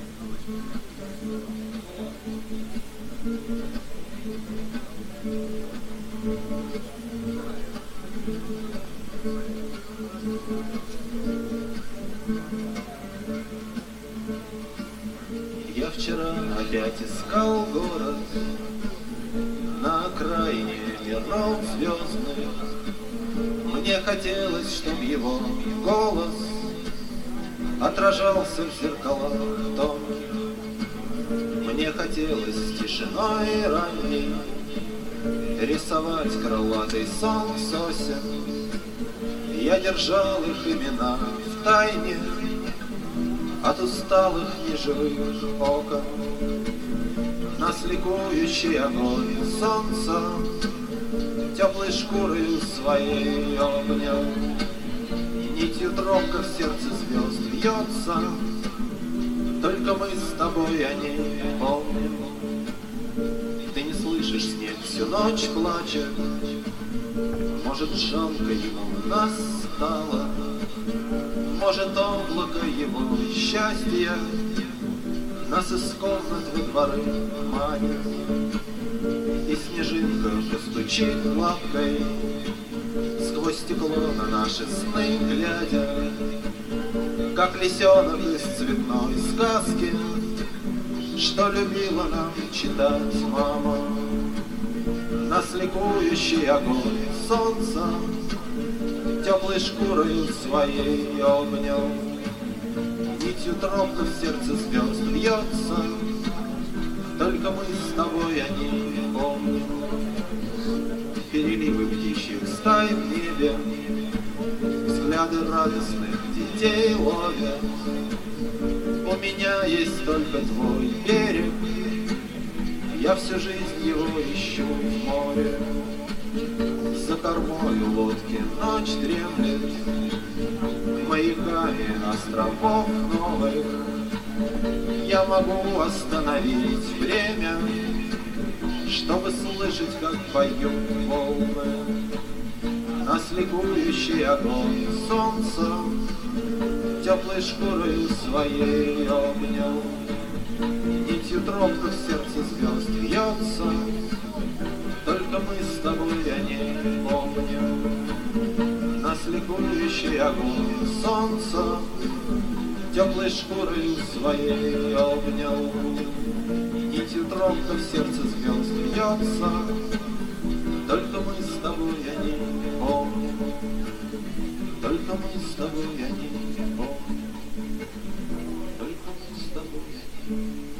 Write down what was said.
Я вчера опять искал город на окраине миров звездных. Мне хотелось, чтоб его голос отражался в зеркалах тонких. Мне хотелось тишиной ранней рисовать крылатый сон сосен. Я держал их имена в тайне от усталых неживых окон. Нас ликующий огонь солнца теплой шкурою своей обнял. Нитью тропка в сердце звезд вьется, только мы с тобой о ней помним. Ты не слышишь, снег всю ночь плачет, может, жалко ему нас стало, может, облако его счастья нас из комнат во дворы манит. И снежинка постучит лапкой сквозь стекло на наши сны глядя, как лисенок из цветной сказки, что любила нам читать мама. Нас ликующий огонь солнца теплой шкурою своей обнял. Нитью тропка в сердце звезд бьется, только мы с тобой о ней помним. Переливы птичьих стай в небе взгляды радостных детей ловят. У меня есть только твой берег, я всю жизнь его ищу в море. За кормою лодки ночь дремлет маяками островов новых. Я могу остановить время, чтобы слышать, как поют волны. Нас ликующий огонь солнца теплой шкурой своей обнял. Нитью тропка в сердце звезд вьется, только мы с тобой о ней помним. Нас ликующий огонь солнца теплой шкурой своей обнял. Нитью тропка в сердце звезд вьется, только мы с тобой о ней помним. Только мы с тобой о ней помним. Только мы с тобой о ней помним.